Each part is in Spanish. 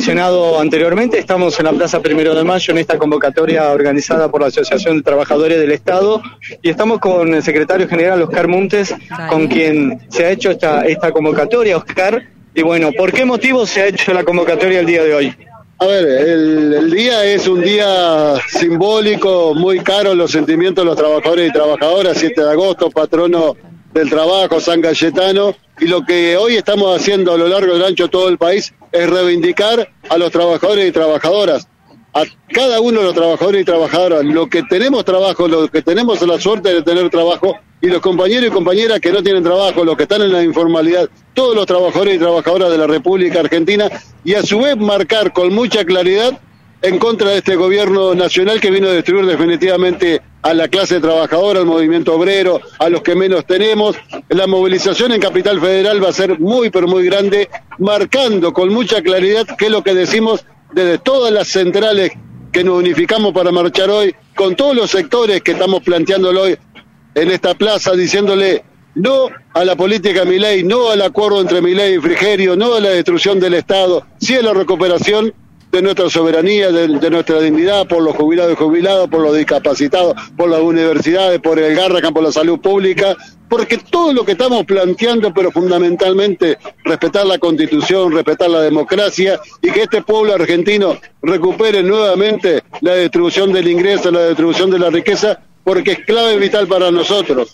mencionado anteriormente, estamos en la Plaza Primero de Mayo en esta convocatoria organizada por la Asociación de Trabajadores del Estado y estamos con el secretario general Oscar Montes, con quien se ha hecho esta convocatoria. Oscar, y bueno, ¿por qué motivo se ha hecho la convocatoria el día de hoy? A ver, el día es un día simbólico, muy caro en los sentimientos de los trabajadores y trabajadoras, 7 de agosto, patrono del trabajo, San Cayetano, y lo que hoy estamos haciendo a lo largo y ancho de todo el país es reivindicar a los trabajadores y trabajadoras, a cada uno de los trabajadores y trabajadoras, los que tenemos trabajo, los que tenemos la suerte de tener trabajo, y los compañeros y compañeras que no tienen trabajo, los que están en la informalidad, todos los trabajadores y trabajadoras de la República Argentina, y a su vez marcar con mucha claridad en contra de este gobierno nacional que vino a destruir definitivamente a la clase trabajadora, al movimiento obrero, a los que menos tenemos. La movilización en Capital Federal va a ser muy, pero muy grande, marcando con mucha claridad qué es lo que decimos desde todas las centrales que nos unificamos para marchar hoy, con todos los sectores que estamos planteándolo hoy en esta plaza, diciéndole no a la política Milei, no al acuerdo entre Milei y Frigerio, no a la destrucción del Estado, sí a la recuperación de nuestra soberanía, de nuestra dignidad, por los jubilados y jubilados, por los discapacitados, por las universidades, por el Garrahan, por la salud pública, porque todo lo que estamos planteando, pero fundamentalmente respetar la Constitución, respetar la democracia y que este pueblo argentino recupere nuevamente la distribución del ingreso, la distribución de la riqueza, porque es clave vital para nosotros.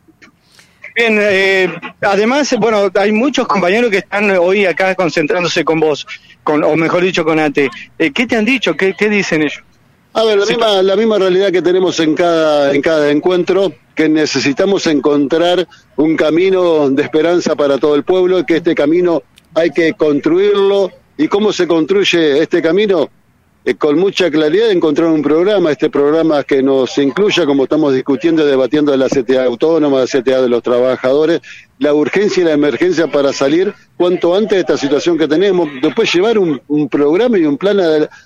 Bien, además, bueno, hay muchos compañeros que están hoy acá concentrándose con vos, o mejor dicho, con ATE. ¿Qué te han dicho? ¿Qué dicen ellos? A ver, la misma realidad que tenemos en cada encuentro, que necesitamos encontrar un camino de esperanza para todo el pueblo, y que este camino hay que construirlo. ¿Y cómo se construye este camino? Con mucha claridad encontrar un programa, este programa que nos incluya, como estamos discutiendo y debatiendo, de la CTA autónoma, de la CTA de los trabajadores, la urgencia y la emergencia para salir cuanto antes de esta situación que tenemos, después llevar un programa y un plan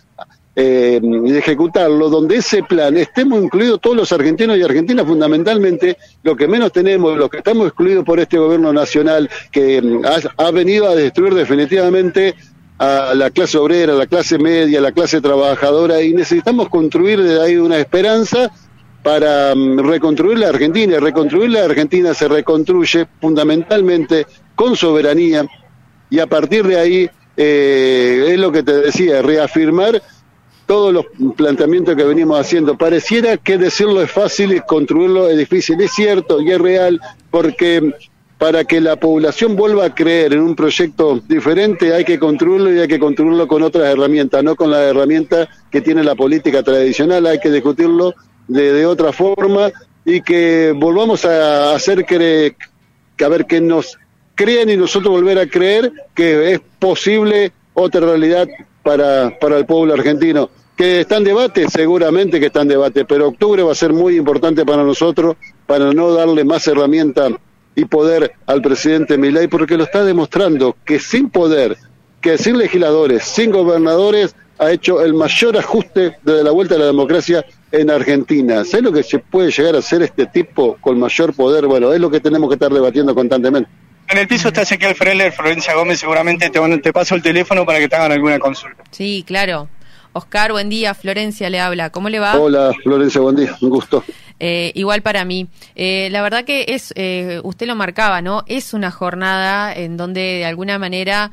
y ejecutarlo, donde ese plan estemos incluidos todos los argentinos y argentinas, fundamentalmente lo que menos tenemos, los que estamos excluidos por este gobierno nacional que ha venido a destruir definitivamente a la clase obrera, a la clase media, a la clase trabajadora, y necesitamos construir desde ahí una esperanza para reconstruir la Argentina. Y reconstruir la Argentina se reconstruye fundamentalmente con soberanía, y a partir de ahí es lo que te decía, reafirmar todos los planteamientos que venimos haciendo. Pareciera que decirlo es fácil y construirlo es difícil. Es cierto y es real, porque para que la población vuelva a creer en un proyecto diferente hay que construirlo, y hay que construirlo con otras herramientas, no con las herramientas que tiene la política tradicional. Hay que discutirlo de otra forma, y que volvamos a hacer que nos crean y nosotros volver a creer que es posible otra realidad para el pueblo argentino. ¿Que está en debate? Seguramente que está en debate, pero octubre va a ser muy importante para nosotros, para no darle más herramientas y poder al presidente Milei, porque lo está demostrando, que sin poder, que sin legisladores, sin gobernadores, ha hecho el mayor ajuste desde la vuelta a la democracia en Argentina. ¿Sabes lo que se puede llegar a hacer este tipo con mayor poder? Bueno, es lo que tenemos que estar debatiendo constantemente. En el piso está Ezequiel Freller, Florencia Gómez, seguramente te paso el teléfono para que te hagan alguna consulta. Sí, claro. Oscar, buen día. Florencia le habla. ¿Cómo le va? Hola, Florencia, buen día. Un gusto. Igual para mí. La verdad que es, usted lo marcaba, ¿no? Es una jornada en donde de alguna manera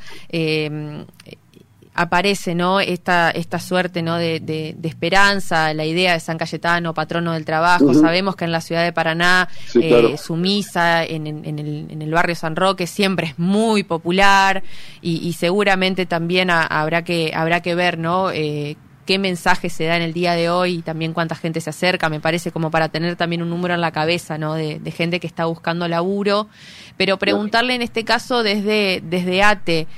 aparece, ¿no? Esta suerte, ¿no? de esperanza, la idea de San Cayetano, patrono del trabajo. Sabemos que en la ciudad de Paraná, sí, claro, su misa en el barrio San Roque siempre es muy popular, y seguramente también habrá que ver, ¿no? Qué mensaje se da en el día de hoy, y también cuánta gente se acerca, me parece, como para tener también un número en la cabeza, ¿no? De gente que está buscando laburo. Pero preguntarle en este caso desde ATE,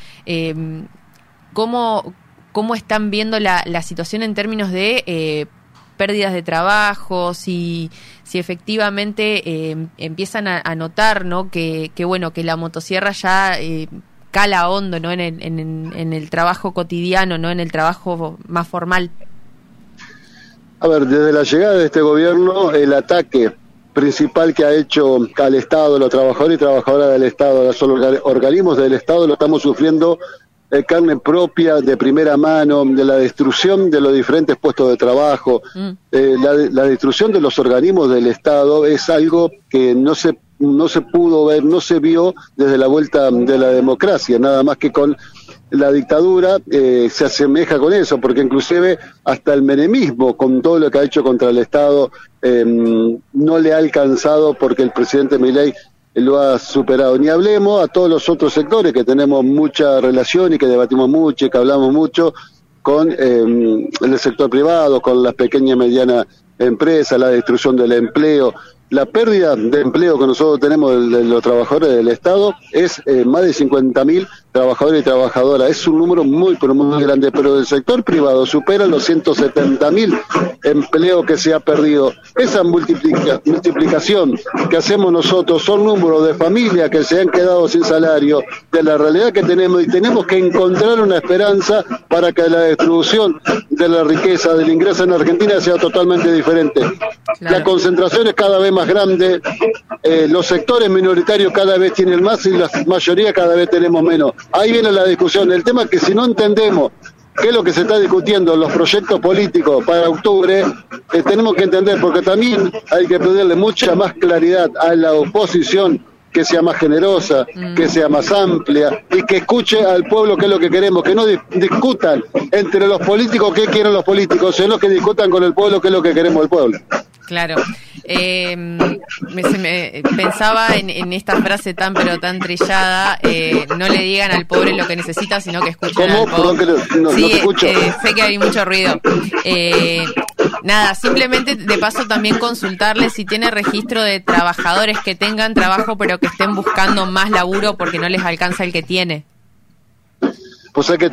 ¿cómo están viendo la situación en términos de pérdidas de trabajo, si efectivamente empiezan a notar, ¿no? que bueno, que la motosierra ya cala hondo, ¿no? en el trabajo cotidiano, ¿no? En el trabajo más formal. A ver, desde la llegada de este gobierno, el ataque principal que ha hecho al Estado, los trabajadores y trabajadoras del Estado, los organismos del Estado, lo estamos sufriendo carne propia de primera mano de la destrucción de los diferentes puestos de trabajo. La destrucción de los organismos del Estado es algo que no se pudo ver, no se vio desde la vuelta de la democracia, nada más que con la dictadura se asemeja con eso, porque inclusive hasta el menemismo, con todo lo que ha hecho contra el Estado, no le ha alcanzado porque el presidente Milei lo ha superado. Ni hablemos a todos los otros sectores que tenemos mucha relación y que debatimos mucho y que hablamos mucho con el sector privado, con las pequeñas y medianas empresas, la destrucción del empleo. La pérdida de empleo que nosotros tenemos de los trabajadores del Estado es más de 50.000 trabajadores y trabajadoras. Es un número muy, pero muy grande, pero del sector privado supera los 170.000 empleos que se ha perdido. Esa multiplicación que hacemos nosotros son números de familias que se han quedado sin salario, de la realidad que tenemos, y tenemos que encontrar una esperanza para que la distribución de la riqueza, del ingreso en Argentina sea totalmente diferente. Claro. La concentración es cada vez más grande, los sectores minoritarios cada vez tienen más y la mayoría cada vez tenemos menos. Ahí viene la discusión. El tema es que si no entendemos qué es lo que se está discutiendo en los proyectos políticos para octubre, tenemos que entender, porque también hay que pedirle mucha más claridad a la oposición, que sea más generosa, que sea más amplia y que escuche al pueblo qué es lo que queremos, que no discutan entre los políticos qué quieren los políticos, sino que discutan con el pueblo qué es lo que queremos el pueblo. Claro. Pensaba en esta frase tan trillada, no le digan al pobre lo que necesita, sino que escuchen al pobre. No te escucho. Sé que hay mucho ruido. Nada, simplemente de paso también consultarle si tiene registro de trabajadores que tengan trabajo pero que estén buscando más laburo porque no les alcanza el que tiene. Pues es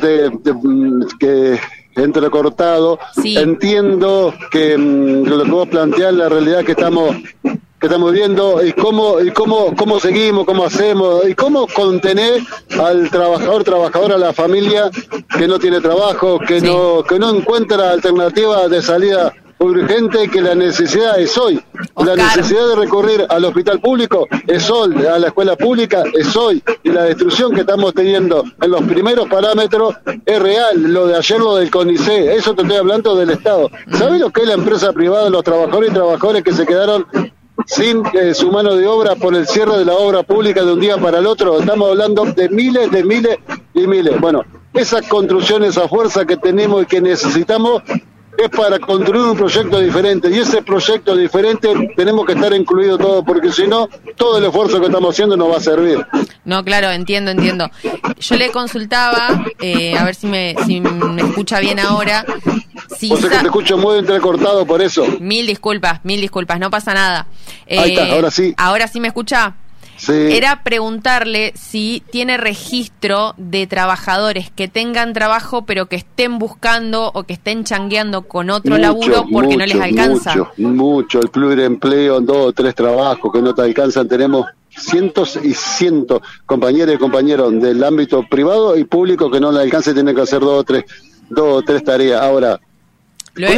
que entrecortado. Sí. Entiendo que lo que vos planteás, la realidad que estamos viendo, y cómo seguimos, cómo hacemos, y cómo contener al trabajador, a la familia que no tiene trabajo, que no encuentra alternativa de salida urgente, y que la necesidad es hoy. Oscar. La necesidad de recurrir al hospital público es hoy, a la escuela pública es hoy, y la destrucción que estamos teniendo en los primeros parámetros es real. Lo de ayer, lo del CONICET, eso te estoy hablando del Estado. ¿Sabés lo que es la empresa privada, los trabajadores y trabajadoras que se quedaron sin su mano de obra por el cierre de la obra pública de un día para el otro? Estamos hablando de miles y miles. Bueno, esa construcción, esa fuerza que tenemos y que necesitamos es para construir un proyecto diferente, y ese proyecto diferente tenemos que estar incluidos todos, porque si no, todo el esfuerzo que estamos haciendo no va a servir. No, claro, entiendo. Yo le consultaba, a ver si me escucha bien ahora. O sea que te escucho muy entrecortado por eso. Mil disculpas, no pasa nada. Ahí está, ahora sí. ¿Ahora sí me escucha? Sí. Era preguntarle si tiene registro de trabajadores que tengan trabajo pero que estén buscando o que estén changueando con otro laburo porque no les alcanza. Mucho. El pluriempleo, 2 o 3 trabajos que no te alcanzan. Tenemos cientos y cientos compañeras y compañeros del ámbito privado y público que no les alcanza y tienen que hacer 2 o 3 tareas. Ahora, Lo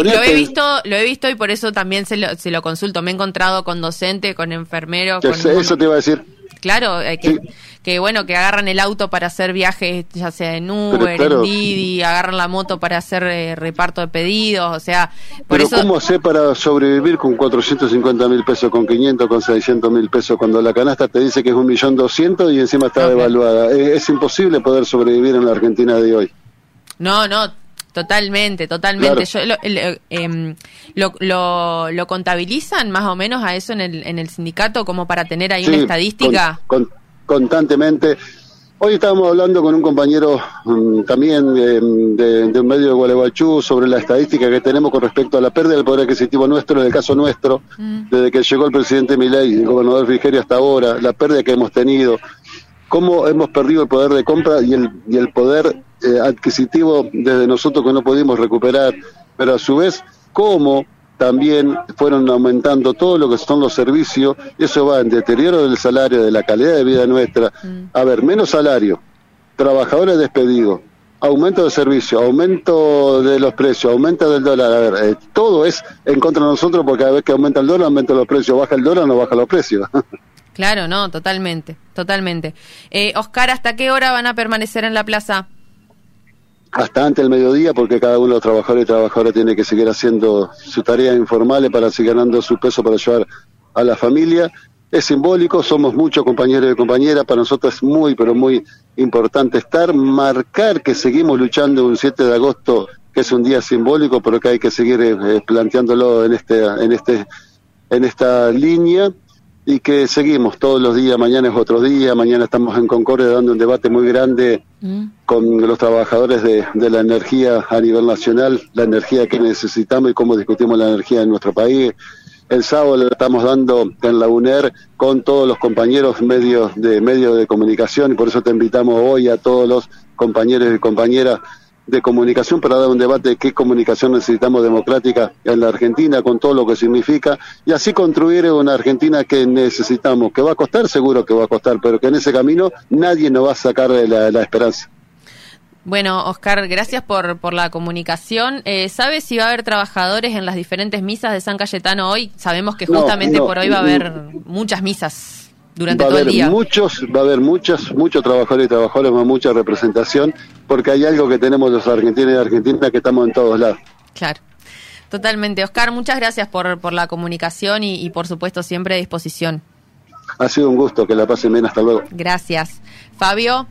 he visto y por eso también se lo consulto. Me he encontrado con docentes, con enfermeros. Eso te iba a decir. Claro, que agarran el auto para hacer viajes, ya sea en Uber, en Didi, agarran la moto para hacer reparto de pedidos, o sea... Pero ¿cómo hacer para sobrevivir con 450.000 pesos, con 500, con 600.000 pesos, cuando la canasta te dice que es 1.200.000 y encima está devaluada? Es imposible poder sobrevivir en la Argentina de hoy. No, totalmente. Claro. ¿Lo contabilizan más o menos a eso en el sindicato como para tener ahí una estadística? Constantemente. Hoy estábamos hablando con un compañero también de un medio de Gualeguaychú sobre la estadística que tenemos con respecto a la pérdida del poder adquisitivo nuestro, en el caso nuestro, desde que llegó el presidente Milei, el gobernador Frigerio hasta ahora, la pérdida que hemos tenido, cómo hemos perdido el poder de compra y el poder adquisitivo desde nosotros que no pudimos recuperar, pero a su vez cómo también fueron aumentando todo lo que son los servicios, y eso va en deterioro del salario, de la calidad de vida nuestra. A ver, menos salario, trabajadores despedidos, aumento de servicio, aumento de los precios, aumento del dólar. A ver, todo es en contra de nosotros, porque cada vez que aumenta el dólar, aumentan los precios, baja el dólar, no baja los precios. Claro, no, totalmente. Oscar, ¿hasta qué hora van a permanecer en la plaza? hasta antes del mediodía, porque cada uno de los trabajadores y trabajadoras tiene que seguir haciendo sus tareas informales para seguir ganando su peso para ayudar a la familia. Es simbólico, somos muchos compañeros y compañeras, para nosotros es muy, pero muy importante marcar que seguimos luchando un 7 de agosto, que es un día simbólico, pero que hay que seguir planteándolo en esta línea, y que seguimos todos los días. Mañana es otro día, mañana estamos en Concordia dando un debate muy grande con los trabajadores de la energía a nivel nacional, la energía que necesitamos y cómo discutimos la energía en nuestro país. El sábado lo estamos dando en la UNER con todos los compañeros medios de comunicación, y por eso te invitamos hoy a todos los compañeros y compañeras de comunicación para dar un debate de qué comunicación necesitamos democrática en la Argentina, con todo lo que significa, y así construir una Argentina que necesitamos, que va a costar, seguro que va a costar, pero que en ese camino nadie nos va a sacar de la esperanza. Bueno, Oscar, gracias por la comunicación. ¿Sabes si va a haber trabajadores en las diferentes misas de San Cayetano hoy? Sabemos que justamente por hoy va a haber muchas misas durante todo el día. Va a haber muchos trabajadores y trabajadoras, mucha representación, porque hay algo que tenemos los argentinos y argentinas, que estamos en todos lados. Claro, totalmente. Oscar, muchas gracias por la comunicación y por supuesto siempre a disposición. Ha sido un gusto, que la pasen bien, hasta luego. Gracias. Fabio.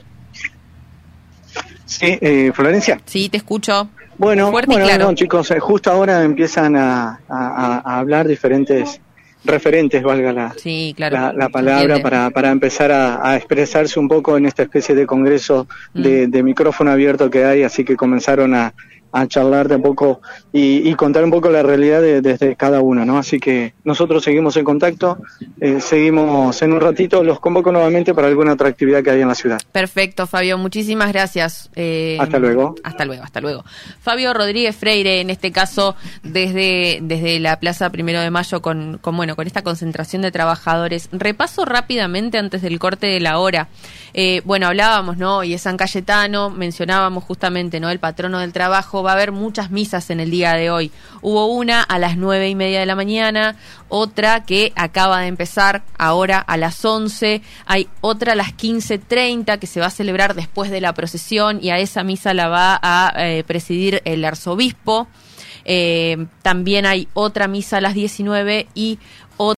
Sí, Florencia. Sí, te escucho. Bueno, claro. No, chicos, justo ahora empiezan a hablar diferentes referentes, valga la palabra, para empezar a expresarse un poco en esta especie de congreso de micrófono abierto que hay, así que comenzaron a charlar de un poco y contar un poco la realidad desde cada uno, ¿no? Así que nosotros seguimos en contacto, seguimos en un ratito, los convoco nuevamente para alguna otra actividad que hay en la ciudad. Perfecto, Fabio, muchísimas gracias. Hasta luego. Hasta luego. Fabio Rodríguez Freire, en este caso desde la Plaza 1 de Mayo con esta concentración de trabajadores. Repaso rápidamente antes del corte de la hora. Hablábamos, ¿no? Y es San Cayetano, mencionábamos justamente, ¿no? El patrono del trabajo. Va a haber muchas misas en el día de hoy. Hubo una a las 9:30 de la mañana, otra que acaba de empezar ahora a las 11, hay otra a las 15:30 que se va a celebrar después de la procesión, y a esa misa la va a presidir el arzobispo. También hay otra misa a las 19 y